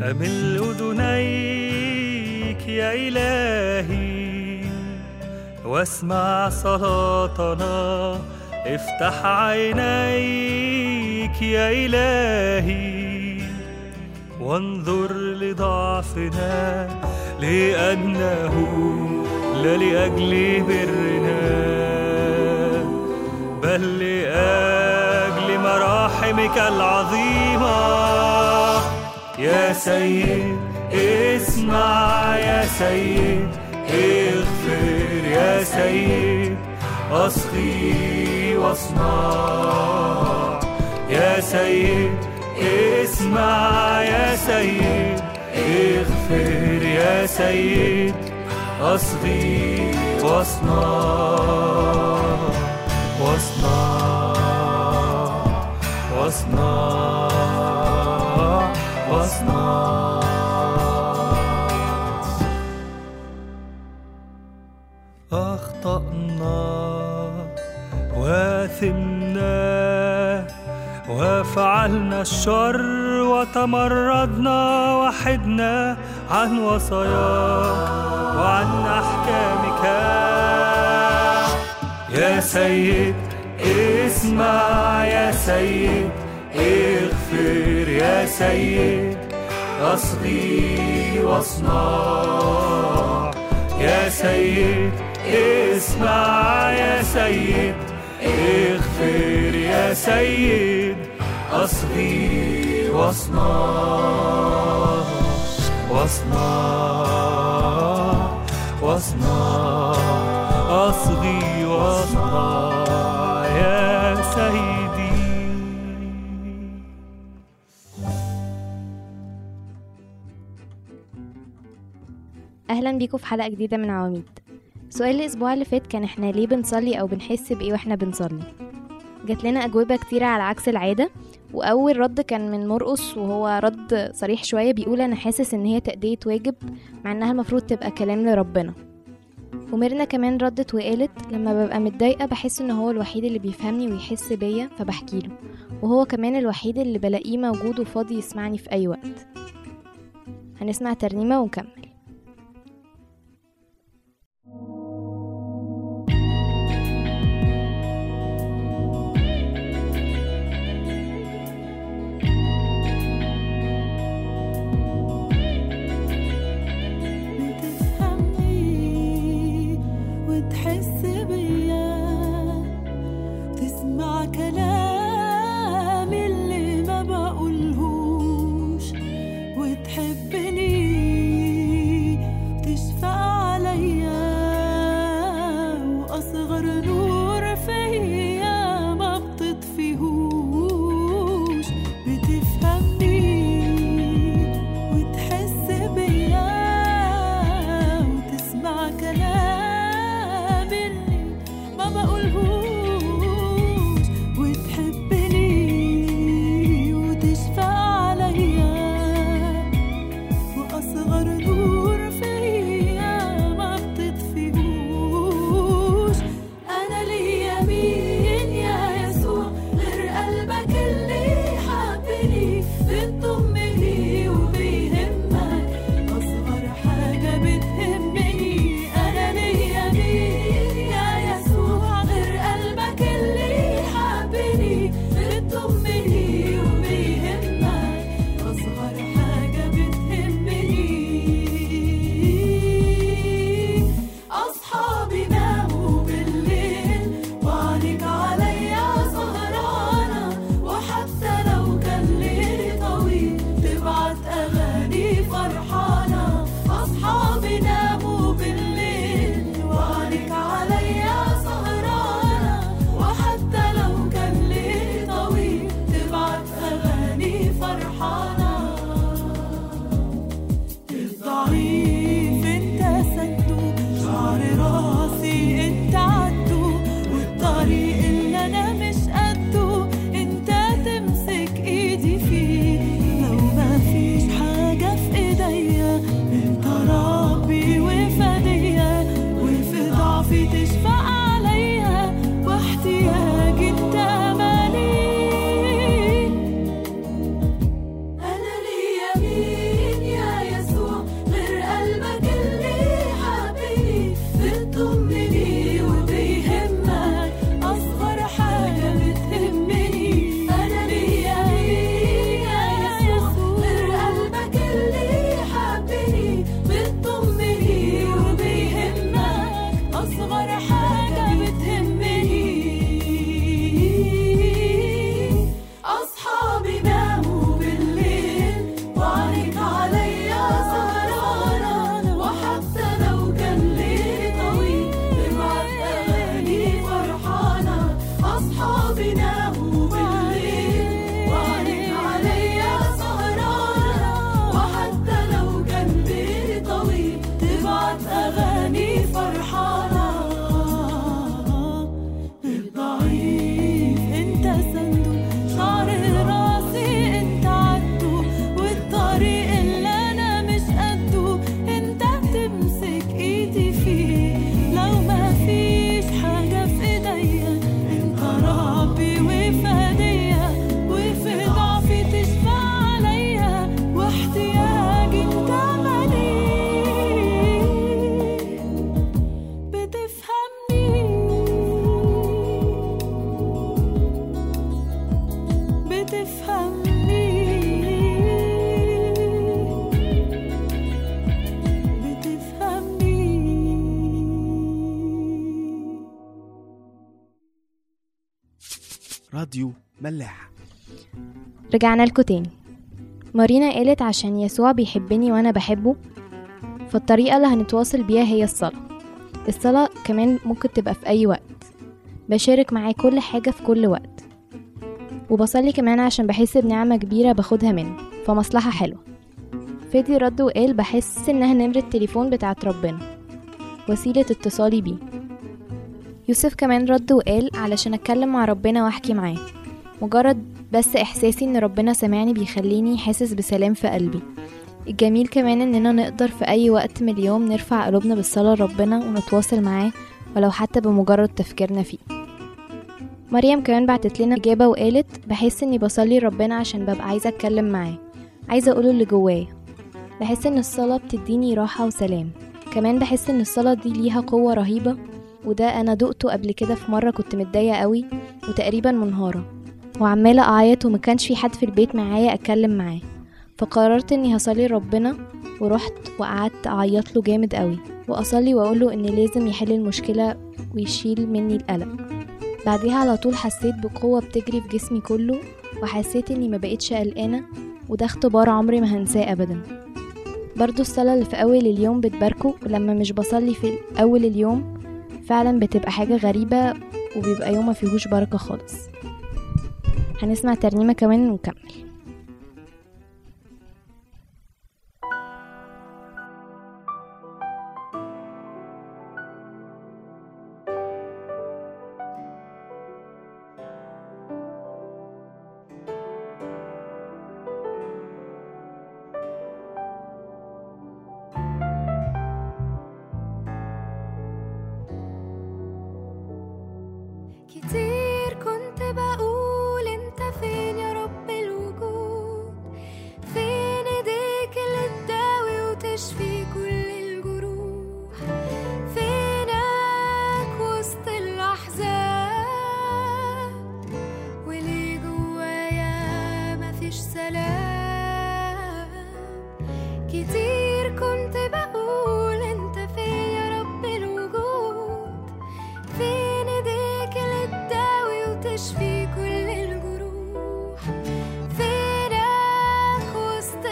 أمل أذنيك يا إلهي واسمع صلاتنا، افتح عينيك يا إلهي وانظر لضعفنا، لأنه لا لأجل برنا بل لأجل مراحمك العظيمة. يا سيد اسمع، يا سيد اغفر، يا سيد أصغي واصنع. يا سيد اسمع، يا سيد اغفر، يا سيد أصغي واصنع. واصنع واصنع واصنع. أخطأنا وآثمنا وفعلنا الشر وتمردنا وحدنا عن وصاياك وعن أحكامك. يا سيد اسمع، يا سيد اغفر، يا سيد أصغي واصنع. يا سيد اسمع، يا سيد اغفر، يا سيد أصغي واصنع. واصنع واصنع أصغي واصنع يا سيدي. أهلا بيكم في حلقة جديدة من عواميد. سؤال الأسبوع اللي فات كان إحنا ليه بنصلي أو بنحس بإيه وإحنا بنصلي؟ جات لنا أجوبة كتيرة على عكس العادة، وأول رد كان من مرقس وهو رد صريح شوية، بيقول أنا حاسس إن هي تأدية واجب مع إنها المفروض تبقى كلام لربنا. وميرنا كمان ردت وقالت لما ببقى متضايقة بحس إن هو الوحيد اللي بيفهمني ويحس بيا فبحكيله، وهو كمان الوحيد اللي بلاقيه موجود وفاضي يسمعني في أي وقت. هنسمع ترنيمة ونكمل. كلام اللي ما بقولهوش وتحبني راديو ملاح. رجعنا لكم تاني. مارينا قالت عشان يسوع بيحبني وانا بحبه، فالطريقة اللي هنتواصل بيها هي الصلاة كمان ممكن تبقى في اي وقت، بشارك معاه كل حاجة في كل وقت، وبصلي كمان عشان بحس بنعمة كبيرة باخدها منه، فمصلحة حلوة. فادي رد وقال بحس انها نمرة التليفون بتاعت ربنا، وسيلة اتصالي بيه. يوسف كمان رد وقال علشان اتكلم مع ربنا واحكي معاه، مجرد بس احساسي ان ربنا سمعني بيخليني حاسس بسلام في قلبي. الجميل كمان اننا نقدر في اي وقت من اليوم نرفع قلوبنا بالصلاة لربنا ونتواصل معاه، ولو حتى بمجرد تفكيرنا فيه. مريم كمان بعتت لنا اجابة وقالت بحس اني بصلي لربنا عشان ببقى عايزة اتكلم معاه، عايزة اقوله اللي جوايا. بحس ان الصلاة بتديني راحة وسلام. كمان بحس ان الصلاة دي ليها قوة رهيبة، وده انا دقته قبل كده في مرة كنت متضايقة قوي وتقريبا منهارة وعمالة اعيط وما كانش في حد في البيت معايا اتكلم معاه، فقررت اني هصلي ربنا ورحت وقعدت اعيط له جامد قوي واصلي واقوله ان لازم يحل المشكلة ويشيل مني القلق. بعدها على طول حسيت بقوة بتجري في جسمي كله، وحسيت اني ما بقيتش قلقانة، وده اختبار عمري ما هنساه ابدا. برضو الصلاة اللي في اول اليوم بتباركه، ولما مش بصلي في اول اليوم فعلا بتبقى حاجة غريبة وبيبقى يوم ما فيهوش بركة خالص. هنسمع ترنيمة كمان ونكمل. كتير كنت بقول انت فين يا رب الوجود، فين ايديك اللي تداوي وتشفي كل الجروح، فينك وسط الاحزان، وليه جوايا مفيش سلام. كتير كنت بقول انت فين يا رب الوجود، فين ايديك اللي تداوي وتشفي كل الجروح، فينك وسط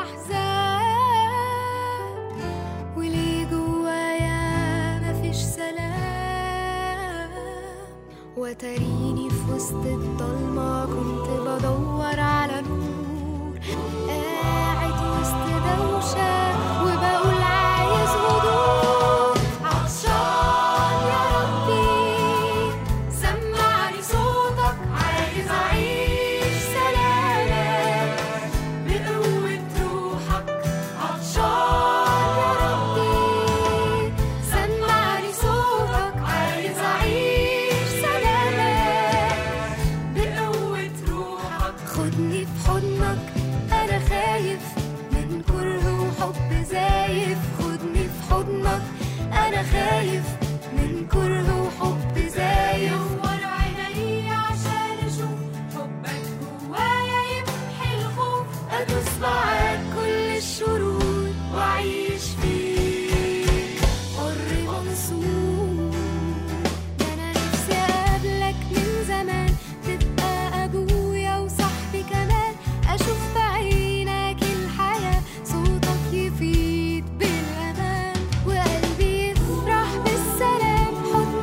الاحزان، وليه جوايا مفيش سلام. وتريني في وسط الضلمة كنت بدور على نور، قاعد وسط دوشة وبقول عايز هدوء. عطشان يا ربي سمعني صوتك، عايز أعيش سلامك بقوة روحك. عطشان يا ربي سمعني صوتك، عايز أعيش سلامك بقوة روحك. خدني في حضنك أنا خايف من كره وحب زايف، خدني في حضنك أنا خايف من كره وحب زايف. نور عيني عشان أشوف حبك جوايا يمحي الخوف، أدوس معاك كل الشرور وأعيش فيك حر منصور. ده أنا نفسي أقابلك من زمان، تبقى أبويا وصاحبي كمان، أشوف بعينك الحياة، صوتك يفيد بالأمان، وقلبي يفرح بالسلام. حضنك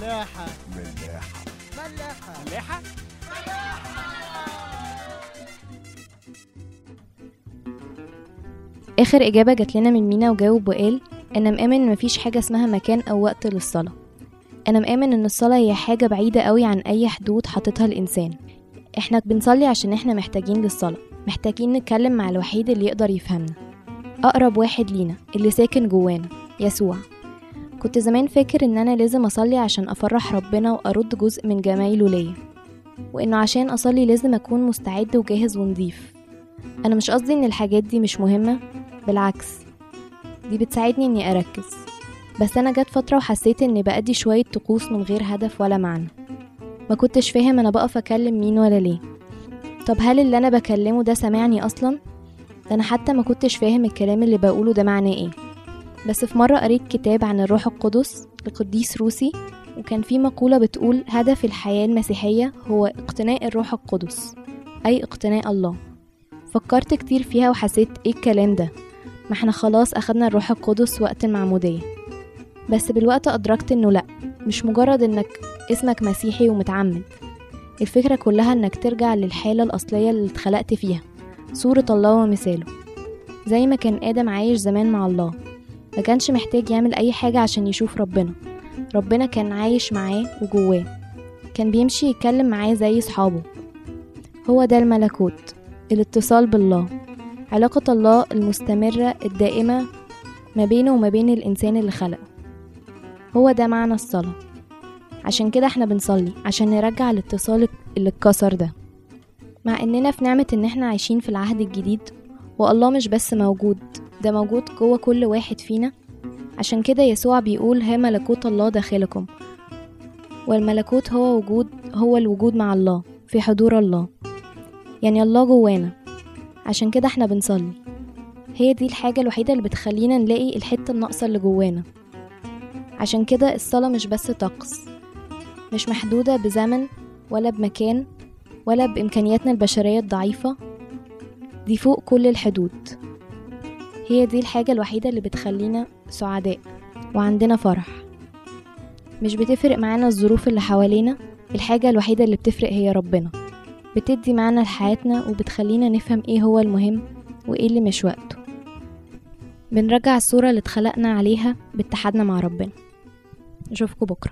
ملاحة ملاحة ملاحة آخر إجابة جات لنا من مينا وجاوب وقال: أنا مآمن إن مفيش حاجة اسمها مكان أو وقت للصلاة. أنا مآمن إن الصلاة هي حاجة بعيدة قوي عن أي حدود حاططها الإنسان. إحنا بنصلي عشان إحنا محتاجين للصلاة، محتاجين نتكلم مع الوحيد اللي يقدر يفهمنا، أقرب واحد لينا اللي ساكن جوانا، يسوع. كنت زمان فاكر إن أنا لازم أصلي عشان أفرح ربنا وأرد جزء من جمايله ليا، وإنه عشان أصلي لازم أكون مستعد وجاهز ونضيف. أنا مش قصدي إن الحاجات دي مش مهمة، بالعكس دي بتساعدني إني أركز، بس أنا جت فترة وحسيت إني بأدي شوية طقوس من غير هدف ولا معنى. ما كنتش فاهم أنا بقف أكلم مين ولا ليه. طب هل اللي أنا بكلمه ده سمعني أصلا؟ ده أنا حتى ما كنتش فاهم الكلام اللي بقوله ده معناه إيه. بس في مرة قريت كتاب عن الروح القدس لقديس روسي، وكان في مقولة بتقول هدف الحياة المسيحية هو اقتناء الروح القدس، أي اقتناء الله. فكرت كتير فيها وحسيت إيه الكلام ده، ما احنا خلاص أخدنا الروح القدس وقت المعمودية. بس بالوقت أدركت إنه لأ، مش مجرد إنك اسمك مسيحي ومتعمد. الفكرة كلها إنك ترجع للحالة الأصلية اللي اتخلقت فيها، صورة الله ومثاله. زي ما كان آدم عايش زمان مع الله، ما كانش محتاج يعمل أي حاجة عشان يشوف ربنا. ربنا كان عايش معاه وجواه، كان بيمشي يتكلم معاه زي صحابه. هو ده الملكوت، الاتصال بالله، علاقة الله المستمرة الدائمة ما بينه وما بين الإنسان اللي خلقه. هو ده معنى الصلاة. عشان كده احنا بنصلي، عشان نرجع الاتصال اللي اتكسر ده. مع اننا في نعمة ان احنا عايشين في العهد الجديد، والله مش بس موجود، ده موجود جوه كل واحد فينا. عشان كده يسوع بيقول ها ملكوت الله داخلكم، والملكوت هو الوجود مع الله، في حضور الله، يعني الله جوانا. عشان كده احنا بنصلي، هي دي الحاجة الوحيدة اللي بتخلينا نلاقي الحتة الناقصة اللي جوانا. عشان كده الصلاة مش بس طقس، مش محدودة بزمن ولا بمكان ولا بإمكانياتنا البشرية الضعيفة، دي فوق كل الحدود. هي دي الحاجة الوحيدة اللي بتخلينا سعداء وعندنا فرح. مش بتفرق معانا الظروف اللي حوالينا، الحاجة الوحيدة اللي بتفرق هي ربنا. بتدي معنى لحياتنا وبتخلينا نفهم ايه هو المهم وايه اللي مش وقته. بنرجع الصورة اللي اتخلقنا عليها باتحادنا مع ربنا. نشوفكم بكرة.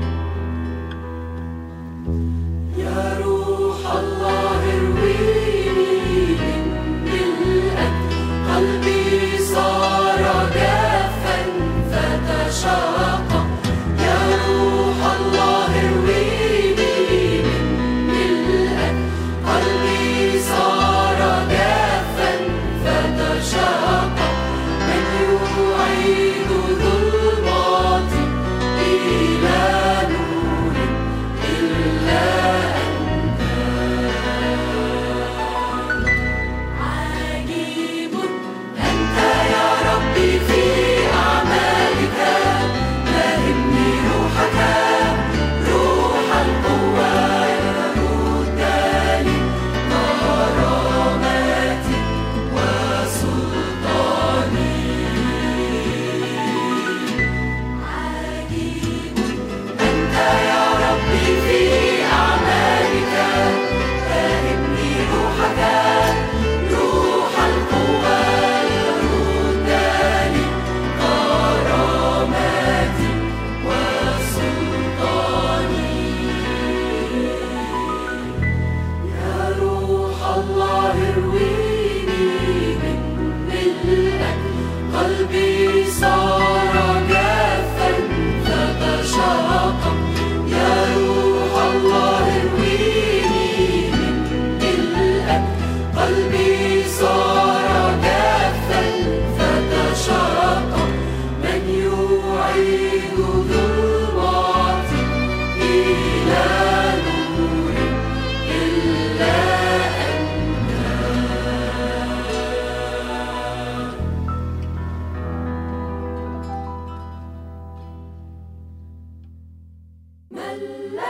يا روح الله اروينا سلام